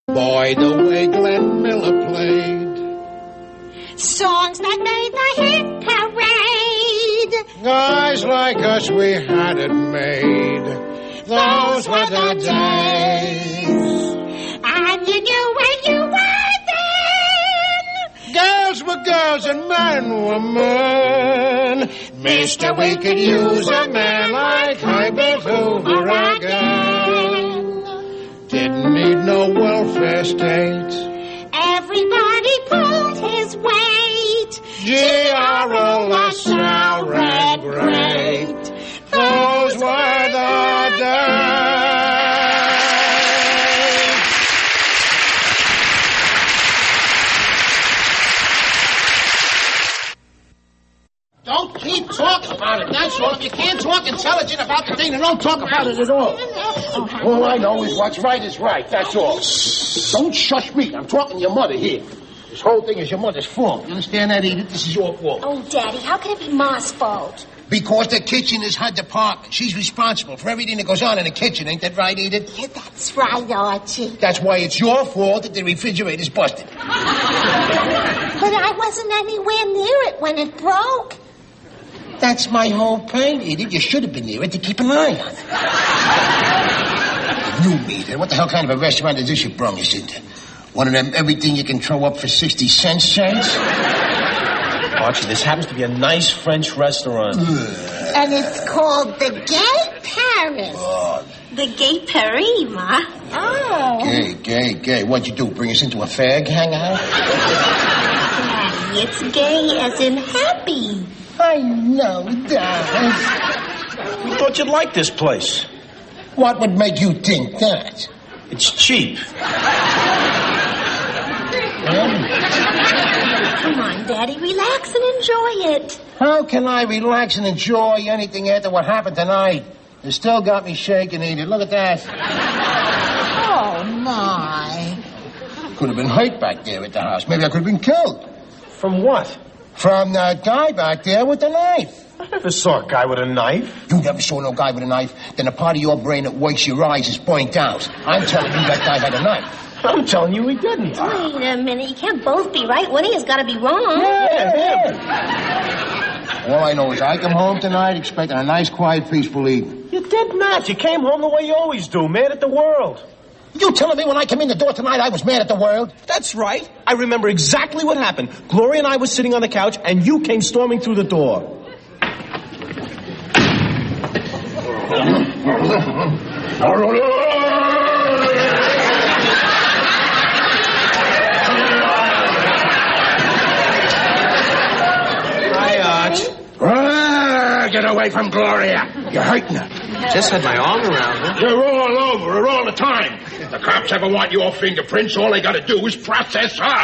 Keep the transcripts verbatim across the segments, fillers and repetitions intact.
Boy, the way Glenn Miller played. Songs that made the hit parade. Guys like us, we had it made. Those, Those were the days. And you knew where you were then. Girls were girls and men were men. Mister, we could use a man like Herbert Hoover again. Didn't need no welfare state. Everybody pulled his weight. G R O LaSalle read great. Those were the days. Don't keep talking about it, that's all. If you can't talk intelligent about the thing, then don't talk about it at all. All I know is what's right is right, that's all. Don't shush me. I'm talking to your mother here. This whole thing is your mother's fault. You understand that, Edith? This is your fault. Oh, Daddy, how can it be Ma's fault? Because the kitchen is her department. She's responsible for everything that goes on in the kitchen. Ain't that right, Edith? Yeah, that's right, Archie. That's why it's your fault that the refrigerator's busted. But I wasn't anywhere near it when it broke. That's my whole point, Edith. You should have been near it to keep an eye on it. You meet her. What the hell kind of a restaurant is this you brung us into? One of them everything you can throw up for sixty cents chains? Archie, this happens to be a nice French restaurant. And it's called the Gay Paris. Oh. The Gay Paris, Ma. Oh. Gay, gay, gay. What'd you do, bring us into a fag hangout? Daddy, it's gay as in happy. I know, Dad. We thought you'd like this place. What would make you think that? It's cheap. Come on, Daddy, relax and enjoy it. How can I relax and enjoy anything after what happened tonight? It still got me shaking, Edith. Look at that. Oh, my. Could have been hurt back there at the house. Maybe I could have been killed. From what? From that guy back there with the knife. I never saw a guy with a knife. You never saw no guy with a knife? Then the part of your brain that works your eyes is burnt out. I'm telling you that guy had a knife. I'm telling you he didn't. Wait a minute. You can't both be right. One of you's got to be wrong. Yeah, yeah. All I know is I come home tonight expecting a nice, quiet, peaceful evening. You did not. You came home the way you always do, mad at the world. You telling me when I come in the door tonight I was mad at the world? That's right. I remember exactly what happened. Gloria and I were sitting on the couch, and you came storming through the door. Hi, Arch. Get away from Gloria. You're hurting her. Just had my arm around her. You're all over her all the time. If the cops ever want your fingerprints, all they got to do is process her.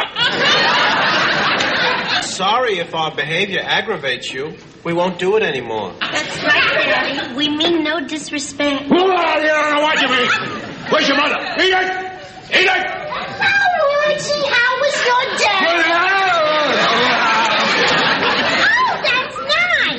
Sorry if our behavior aggravates you. We won't do it anymore. That's right, Daddy. We mean no disrespect. Oh, you don't know what you mean. Where's your mother? Edith! Edith! Oh, Archie, how was your day? Oh, that's nice.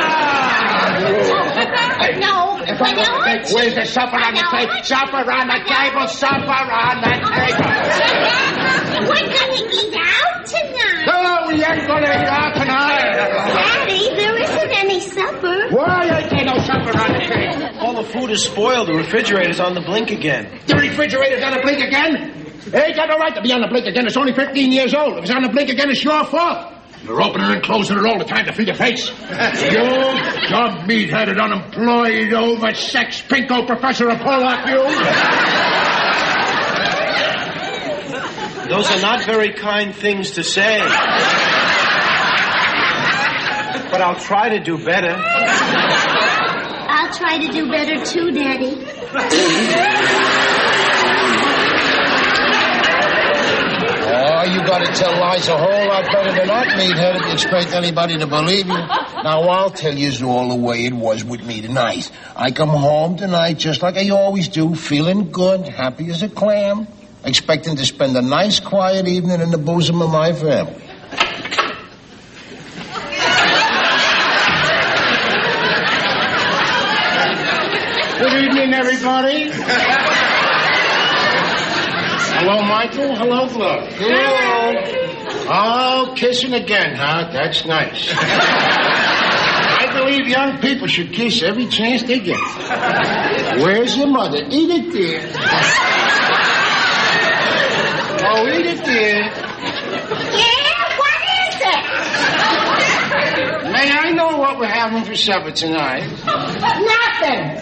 No, no, Archie. Where's the supper on the table? Supper on the table, supper on the table. We're gonna eat out tonight. No, we ain't gonna eat out tonight. Daddy, there isn't any supper. Why ain't there no supper on the table? All the food is spoiled. The refrigerator's on the blink again. The refrigerator's on the blink again? It ain't got no right to be on the blink again. It's only fifteen years old. If it's on the blink again, it's your fault. You're opening and closing it all the time to feed your face. You, dumb, meat-headed, unemployed, oversexed, pinko professor of Pollock, you. Those are not very kind things to say. But I'll try to do better. I'll try to do better too, Daddy. Oh, you gotta tell lies a whole lot better than that, meat-headed, to expect anybody to believe you. Now, I'll tell you all the way it was with me tonight. I come home tonight just like I always do, feeling good, happy as a clam, expecting to spend a nice, quiet evening in the bosom of my family. Good evening, everybody. A Hello, Michael. Hello, Gloria. Hello. Oh, kissing again, huh? That's nice. I believe young people should kiss every chance they get. Where's your mother? Eat it, dear. Oh, eat it, dear. Yeah, what is it? May I know what we're having for supper tonight? Nothing.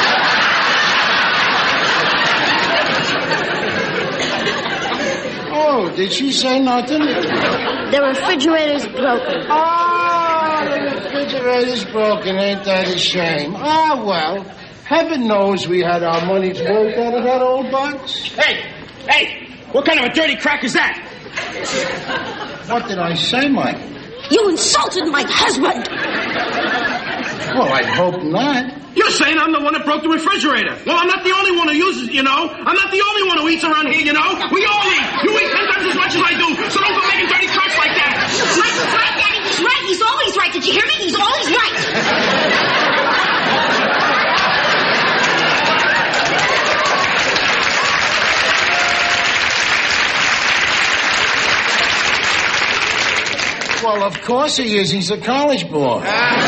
Oh, did she say nothing? The refrigerator's broken. Oh, the refrigerator's broken. Ain't that a shame? Ah, well, heaven knows we had our money's worth out of that old box. Hey, hey, what kind of a dirty crack is that? What did I say, Mike? You insulted my husband. Well, I hope not. You're saying I'm the one that broke the refrigerator. Well, I'm not the only one who uses it, you know. I'm not the only one who eats around here, you know. We all eat. You eat ten times as much as I do, so don't go making dirty cracks like that. Michael's right, Daddy. He's right. He's always right. Did you hear me? He's always right. Well, of course he is. He's a college boy.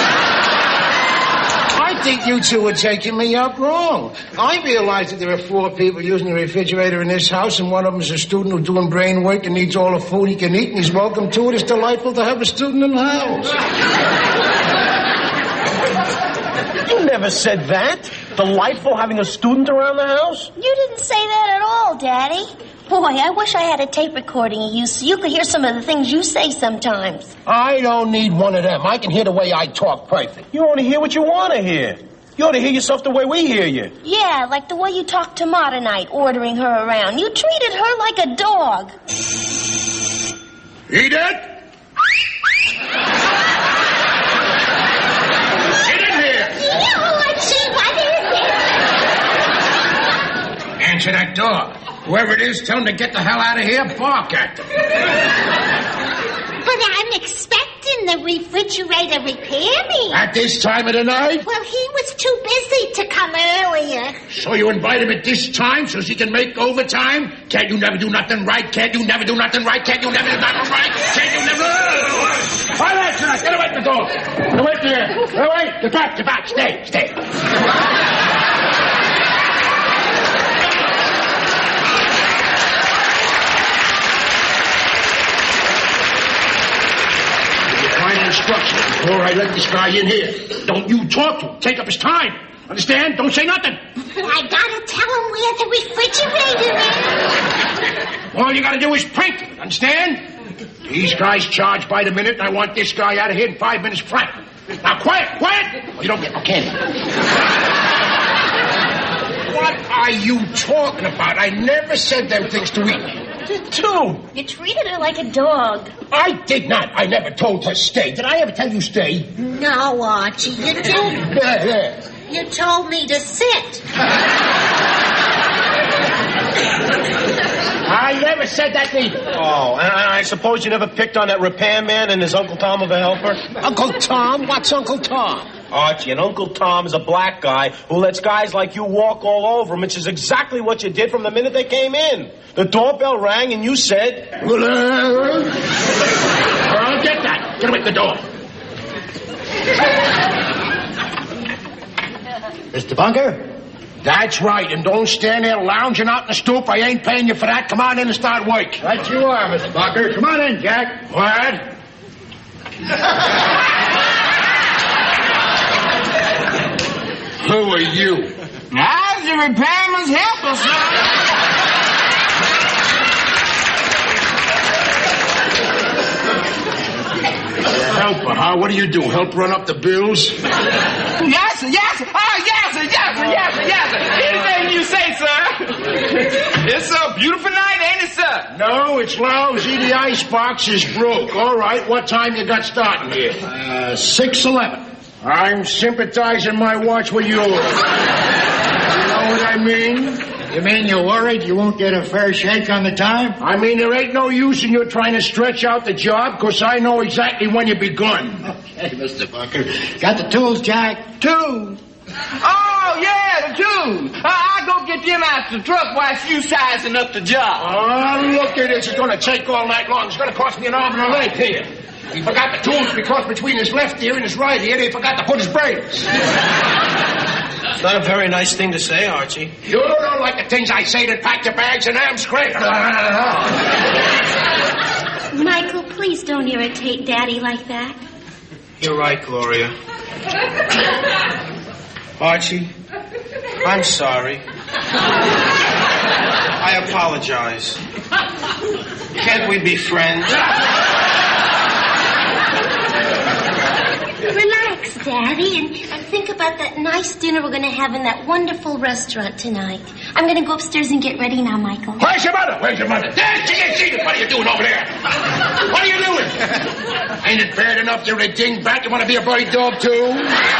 I think you two are taking me up wrong. I realize that there are four people using the refrigerator in this house, and one of them is a student who's doing brain work and needs all the food he can eat, and he's welcome to it. It's delightful to have a student in the house. You never said that. Delightful having a student around the house? You didn't say that at all, Daddy. Boy, I wish I had a tape recording of you so you could hear some of the things you say sometimes. I don't need one of them. I can hear the way I talk perfect. You only hear what you want to hear. You ought to hear yourself the way we hear you. Yeah, like the way you talked to Ma tonight, ordering her around. You treated her like a dog. Eat it? Get in here! Yeah, let's see, what is it? Answer that door. Whoever it is, tell him to get the hell out of here. Bark at them. But I'm expecting the refrigerator repairman. At this time of the night? Well, he was too busy to come earlier. So you invite him at this time so she can make overtime? Can't you never do nothing right? Can't you never do nothing right? Can't you never do nothing right? Can't you never... All right, sir. Get away from the door. Get away from here. Get away. Get back. Get back. Stay. Stay. Instructions before I let this guy in here. Don't you talk to him. Take up his time. Understand? Don't say nothing. I gotta tell him where the refrigerator is. All you gotta do is prank him. Understand? These guys charge by the minute, and I want this guy out of here in five minutes flat. Now, quiet, quiet! Well, you don't get no candy. What are you talking about? I never said them things to eat. Two. You treated her like a dog. I did not. I never told her stay. Did I ever tell you stay? No, Archie, you did. Yeah, yeah. You told me to sit. I never said that either. Oh, and I, I suppose you never picked on that repairman and his Uncle Tom of a helper? Uncle Tom? What's Uncle Tom? Archie, and Uncle Tom is a black guy who lets guys like you walk all over him, which is exactly what you did from the minute they came in. The doorbell rang and you said... Well, I'll get that. Get away from the door. Mister Bunker? That's right, and don't stand there lounging out in the stoop. I ain't paying you for that. Come on in and start work. Right you are, Mister Bunker. Come on in, Jack. What? Who are you? I'm the repairman's helper, sir. Helper, huh? What do you do? Help run up the bills? Yes, sir, yes, sir. Oh, yes, sir, yes, sir, yes, sir, yes, sir. Anything you say, sir. It's a beautiful night, ain't it, sir? No, it's lousy. The icebox is broke. All right, what time you got starting here? Uh, six eleven. I'm sympathizing my watch with yours. You know what I mean? You mean you're worried you won't get a fair shake on the time? I mean, there ain't no use in you trying to stretch out the job, because I know exactly when you begun. Okay, Mister Bunker. Got the tools, Jack? Oh, Tools. yeah, the tools. Uh, I'll go get them out the truck while you sizing up the job. Oh, look at this. It's going to take all night long. It's going to cost me an arm and a leg here. He forgot the tools because between his left ear and his right ear, they forgot to put his brakes. It's not a very nice thing to say, Archie. You don't like the things I say that pack your bags and I'm straight. Michael, please don't irritate Daddy like that. You're right, Gloria. Archie, I'm sorry. I apologize. Can't we be friends? Relax, Daddy, and, and think about that nice dinner we're going to have in that wonderful restaurant tonight. I'm going to go upstairs and get ready now, Michael. Where's your mother? Where's your mother? There she is, Jesus. What are you doing over there? What are you doing? Ain't it bad enough you're a dingbat? You want to be a bird dog, too?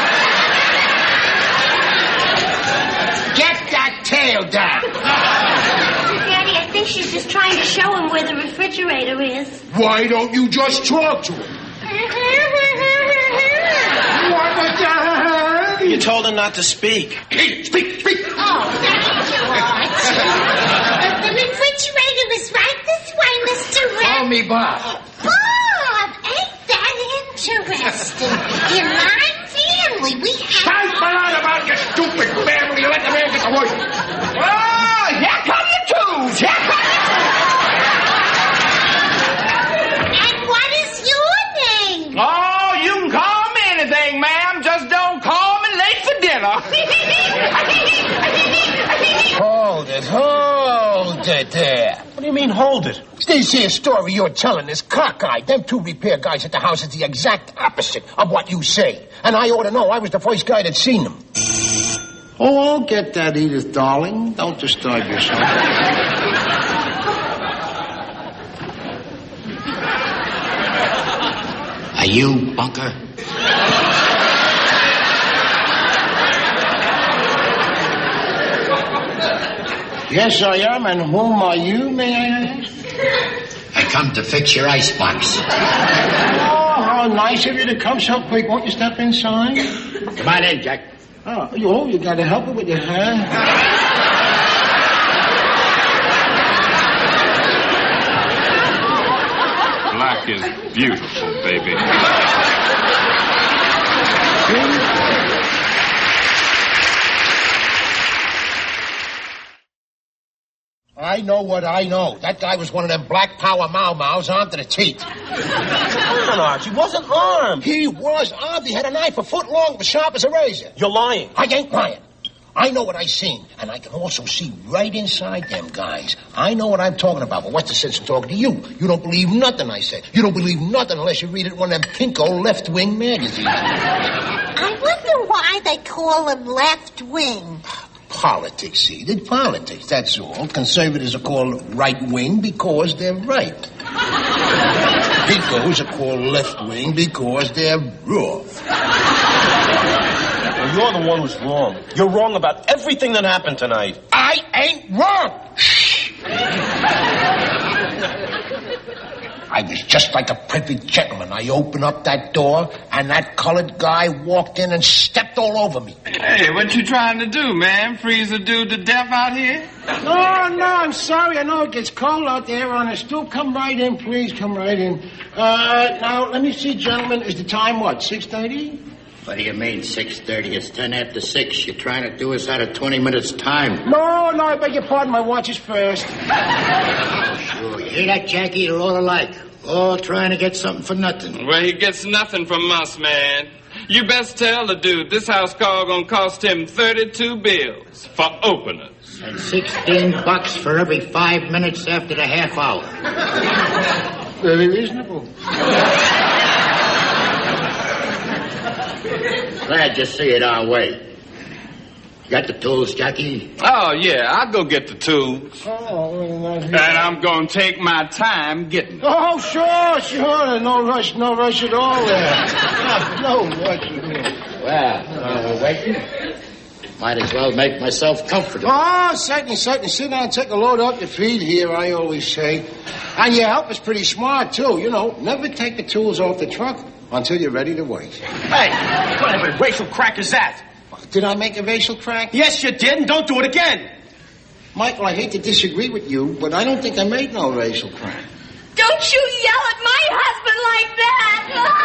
Get that tail down. Daddy, I think she's just trying to show him where the refrigerator is. Why don't you just talk to him? What was that? You told her not to speak. Hey, speak, speak. Oh, thank you, Archie. Uh, the refrigerator is right this way, Mister Red. Call me Bob. Bob, ain't that interesting? In my family, we have... Stop on about your stupid family. Let the man get the word. Oh, here come the tools. Here come the And what is your name? Oh, you can call me anything, ma'am. Just don't call me late for dinner. Hold it, hold it there. What do you mean, hold it? This here story you're telling is cockeyed. Them two repair guys at the house is the exact opposite of what you say. And I ought to know. I was the first guy that seen them. Oh, I'll get that, Edith, darling. Don't disturb yourself. Are you, bunker? Yes, I am. And whom are you, may I ask? I come to fix your icebox. Oh, how nice of you to come so quick. Won't you step inside? Come on in, Jack. Oh, you, oh, you got to help her with your hair. Black is beautiful, baby. I know what I know. That guy was one of them black power mau-maus armed to the teeth. Come on, Archie. He wasn't armed. He was armed. He had a knife a foot long, as sharp as a razor. You're lying. I ain't lying. I know what I seen, and I can also see right inside them guys. I know what I'm talking about, but what's the sense of talking to you? You don't believe nothing I say. You don't believe nothing unless you read it in one of them pinko left-wing magazines. I wonder why they call him left wing. Politics, see? They're politics, that's all. Conservatives are called right-wing because they're right. Pinkos are called left-wing because they're raw. Well, you're the one who's wrong. You're wrong about everything that happened tonight. I ain't wrong! Shh! I was just like a perfect gentleman. I opened up that door, and that colored guy walked in and stepped all over me. Hey, what you trying to do, man? Freeze a dude to death out here? No, no, I'm sorry. I know it gets cold out there on the stoop. Come right in, please. Come right in. Uh, now, let me see, gentlemen. Is the time what, six thirty? What do you mean, six thirty? It's ten after six. You're trying to do us out of twenty minutes' time. No, no, I beg your pardon. My watch is fast. Sure, you hear that, Jackie? They're all alike. All trying to get something for nothing. Well, he gets nothing from us, man. You best tell the dude this house call gonna cost him thirty-two bills for openers. And sixteen bucks for every five minutes after the half hour. Very reasonable. Glad you see it our way. Got the tools, Jackie? Oh, yeah, I'll go get the tools. Oh, well, not here. And I'm gonna take my time getting them. Oh, sure, sure. No rush, no rush at all there. No rush at all. Well, while we're waiting, might as well make myself comfortable. Oh, certainly, certainly. Sit down and take a load off your feet here, I always say. And your help is pretty smart, too. You know, never take the tools off the truck until you're ready to wait. Hey, what kind of racial crack is that? Did I make a racial crack? Yes, you did, and don't do it again. Michael, I hate to disagree with you, but I don't think I made no racial crack. Don't you yell at my husband like that!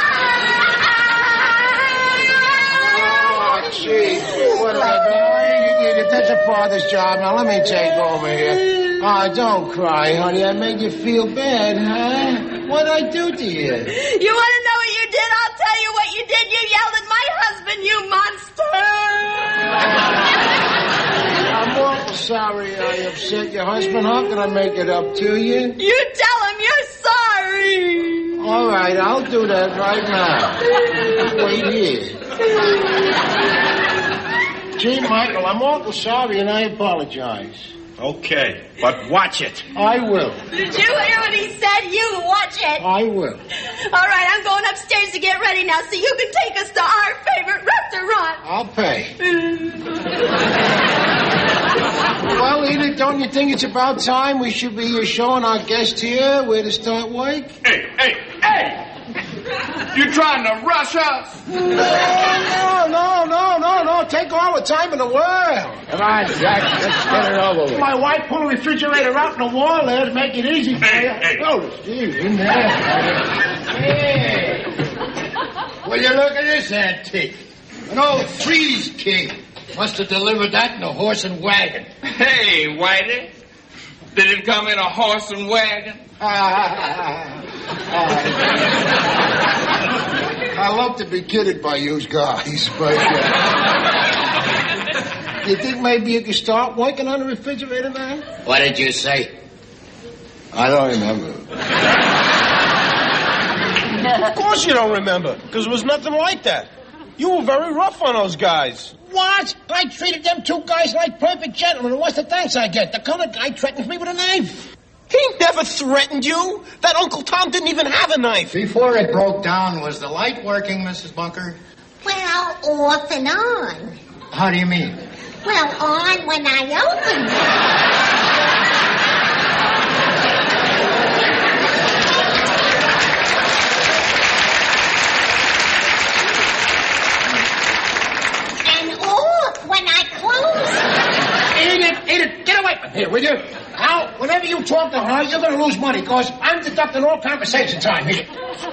Oh, gee, whatever. That's a father's job. Now, let me take over here. Oh, don't cry, honey. I made you feel bad, huh? What'd I do to you? You want to know what you did? I'll tell you what you did. You yelled at my husband, you monster! I'm awful sorry I upset your husband. How can I make it up to you? You tell him you're sorry. All right, I'll do that right now. Wait here. Gee, Michael, I'm awful sorry and I apologize. Okay, but watch it. I will. Did you hear what he said? You watch it. I will. All right, I'm going upstairs to get ready now so you can take us to our favorite restaurant. I'll pay. Well, Edith, don't you think it's about time we should be showing our guest here where to start work? Hey, hey, hey! You trying to rush us? No, no, no, no, no, no. Take all the time in the world. Come on, Jack. Let's get it over with. My wife pulled the refrigerator out in the wall there to make it easy for Hey, you. hey. Oh, Steve, in there. Hey. Will you look at this antique? An old Freeze King. Must have delivered that in a horse and wagon. Hey, Whitey. Did it come in a horse and wagon? I love to be kidded by you guys, but uh, you think maybe you could start working on the refrigerator now? What did you say? I don't remember. Of course you don't remember, because it was nothing like that. You were very rough on those guys. What? I treated them two guys like perfect gentlemen, and what's the thanks I get? The colored guy threatens me with a knife. He never threatened you. That Uncle Tom didn't even have a knife. Before it broke down, was the light working, Missus Bunker? Well, off and on. How do you mean? Well, on when I opened it. And off when I closed it. Edith, Edith, get away from here, will you? Now, whenever you talk to her, you're going to lose money, because I'm deducting all conversation time here.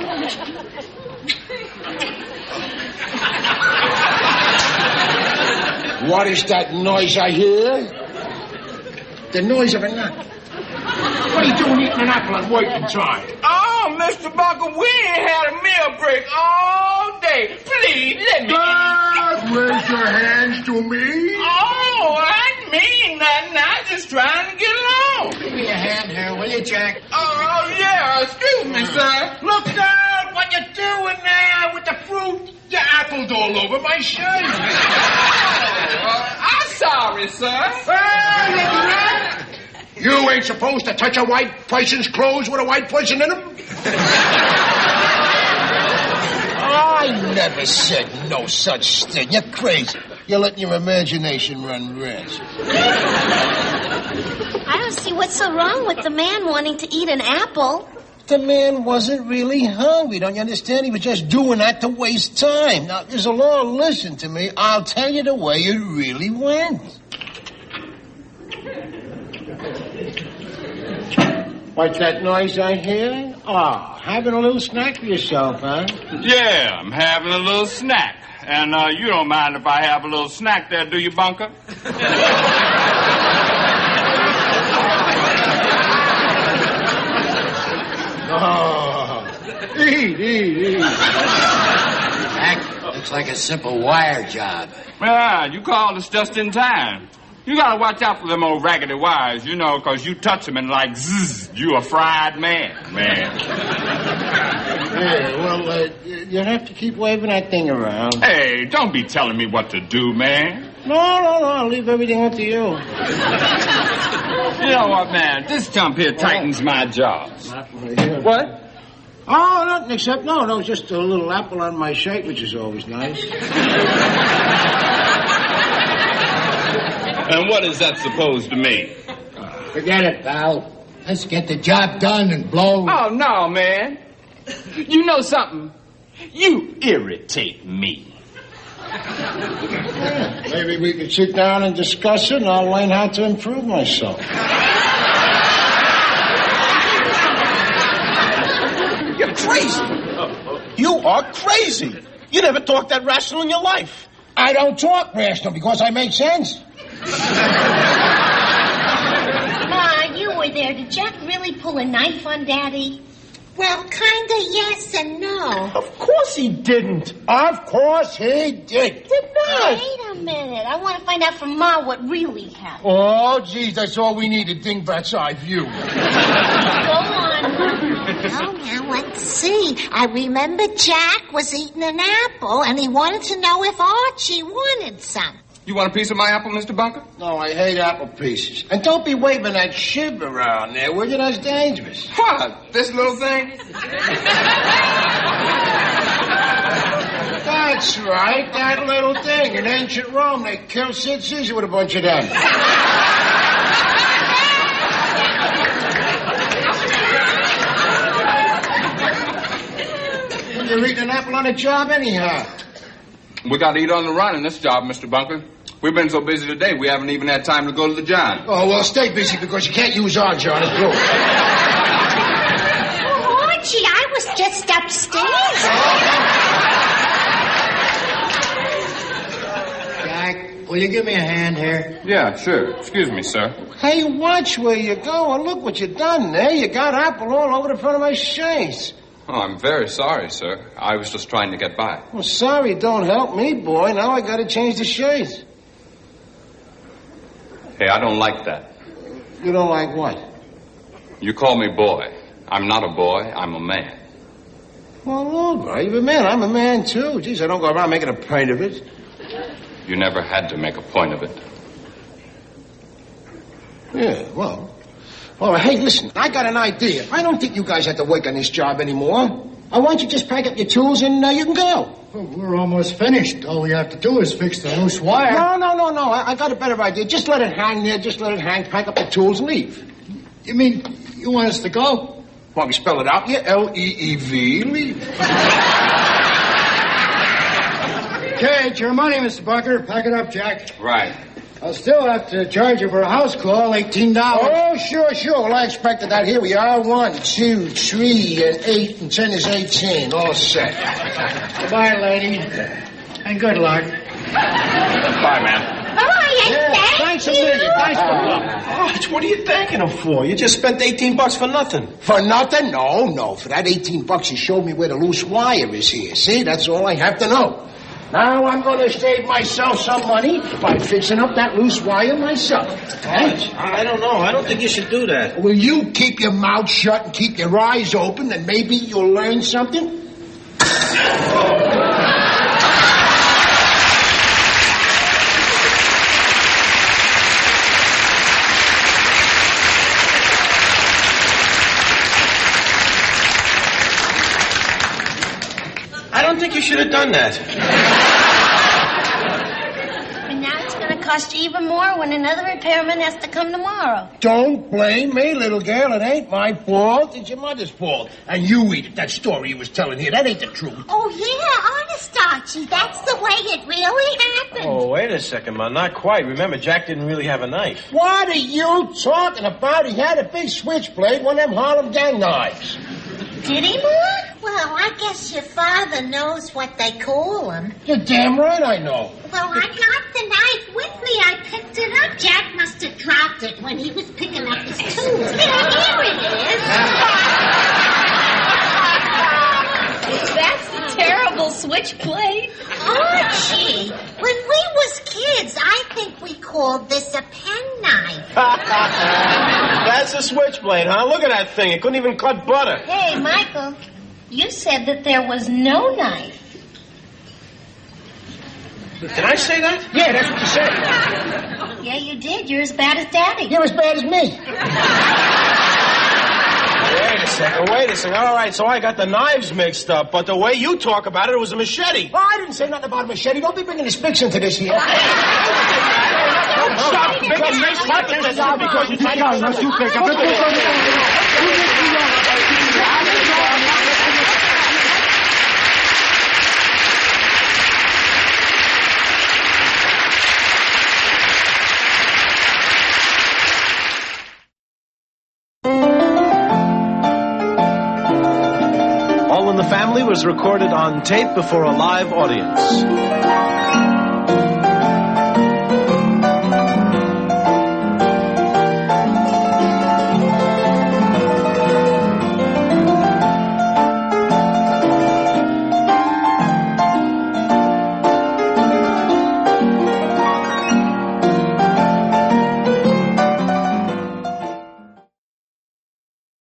What is that noise I hear? The noise of a nut. What are you doing eating an apple at working time? Oh, Mister Bunker, we ain't had a meal break all day. Please, let me Dad, raise your hands to me. Oh, I didn't mean nothing. I'm just trying to get along. Give me a hand here, will you, Jack? Oh, oh yeah, excuse me, sir. Look out, what you doing there with the fruit? You appled all over my shirt. Uh, I'm sorry, sir. Hey, you rat! You ain't supposed to touch a white person's clothes with a white person in them. I never said no such thing. You're crazy. You're letting your imagination run risk. I don't see what's so wrong with the man wanting to eat an apple. The man wasn't really hungry, don't you understand? He was just doing that to waste time. Now, Isadora, listen to me. I'll tell you the way it really went. What's that noise I hear? Oh, having a little snack for yourself, huh? Yeah, I'm having a little snack. And uh, you don't mind if I have a little snack there, do you, Bunker? Oh, eat, eat, eat. Jack, looks like a simple wire job. Yeah, you called us just in time. You gotta watch out for them old raggedy wires, you know, because you touch them and like zzz, you a fried man, man. Hey, well, uh, you have to keep waving that thing around. Hey, don't be telling me what to do, man. No, no, no, I'll leave everything up to you. You know what, man? This jump here tightens my jaws. What? Oh, nothing except, no, no, just a little apple on my shirt, which is always nice. And what is that supposed to mean? Forget it, pal. Let's get the job done and blow. Oh, no, man. You know something? You irritate me. Yeah, maybe we could sit down and discuss it, and I'll learn how to improve myself. You're crazy. You are crazy. You never talked that rational in your life. I don't talk rational because I make sense. Ma, you were there. Did Jack really pull a knife on Daddy? Well, kinda yes and no. Of course he didn't. Of course he did. Did not. Wait a minute. I want to find out from Ma what really happened. Oh, geez, that's all we need, a dingbat's eye view. Go on. Oh, now let's see. I remember Jack was eating an apple, and he wanted to know if Archie wanted some. You want a piece of my apple, Mister Bunker? No, I hate apple pieces. And don't be waving that shib around there, will you? That's dangerous. What? This little thing? That's right, that little thing. In ancient Rome, they killed Sid Caesar with a bunch of them. You're eating an apple on a job anyhow. We got to eat on the run in this job, Mister Bunker. We've been so busy today, we haven't even had time to go to the John. Oh, well, stay busy because you can't use our John as proof. Oh, Archie, I was just upstairs. Jack, will you give me a hand here? Yeah, sure. Excuse me, sir. Hey, watch where you go and look what you done there. You got apple all over the front of my shades. Oh, I'm very sorry, sir. I was just trying to get by. Well, sorry don't help me, boy. Now I gotta change the shades. Hey, I don't like that. You don't like what? You call me boy. I'm not a boy. I'm a man. Well, all right. You're a man. I'm a man, too. Geez, I don't go around making a point of it. You never had to make a point of it. Yeah, well... All right, hey, listen, I got an idea. I don't think you guys have to work on this job anymore. I want you to just pack up your tools and uh, you can go. Well, we're almost finished. All we have to do is fix the loose wire. No, no, no, no. I, I got a better idea. Just let it hang there. Just let it hang. Pack up the tools and leave. You mean you want us to go? Want me to spell it out? Yeah, L E E V, leave. Okay, it's your money, Mister Bunker. Pack it up, Jack. Right. I'll still have to charge you for a house call, eighteen dollars. Oh, sure, sure. Well, I expected that. Here we are. One, two, three, and eight, and ten is eighteen. All set. Goodbye, lady. And good luck. Bye, man. Bye, Yeah, thank thanks a you. million. Thanks for Arch, what are you thanking him for? You just spent eighteen bucks for nothing. For nothing? No, no. For that eighteen bucks, you showed me where the loose wire is here. See, that's all I have to know. Now I'm going to save myself some money by fixing up that loose wire myself. Arch, I don't know. I don't think you should do that. Will you keep your mouth shut and keep your eyes open, and maybe you'll learn something? I don't think you should have done that. And now it's going to cost you even more when another repairman has to come tomorrow. Don't blame me, little girl. It ain't my fault. It's your mother's fault. And you eat it. That story you was telling here, that ain't the truth. Oh, yeah, honest, Archie. That's the way it really happened. Oh, wait a second, man. Not quite. Remember, Jack didn't really have a knife. What are you talking about? He had a big switchblade, one of them Harlem gang knives. Did he, Ma? Well, I guess your father knows what they call them. You're damn right I know. Well, I got the knife with me. I picked it up. Jack must have dropped it when he was picking up his tools. Here it is. That's the terrible switchblade. Archie, when we was kids, I think we called this a penknife. That's a switchblade, huh? Look at that thing. It couldn't even cut butter. Hey, Michael, you said that there was no knife. Did I say that? Yeah, that's what you said. Yeah, you did. You're as bad as Daddy. You're as bad as me. Wait a second, wait a second. All right, so I got the knives mixed up, but the way you talk about it, it was a machete. Well, I didn't say nothing about a machete. Don't be bringing the sticks into this here. Stop because makes pocket this out because you take out what you think of Family was recorded on tape before a live audience.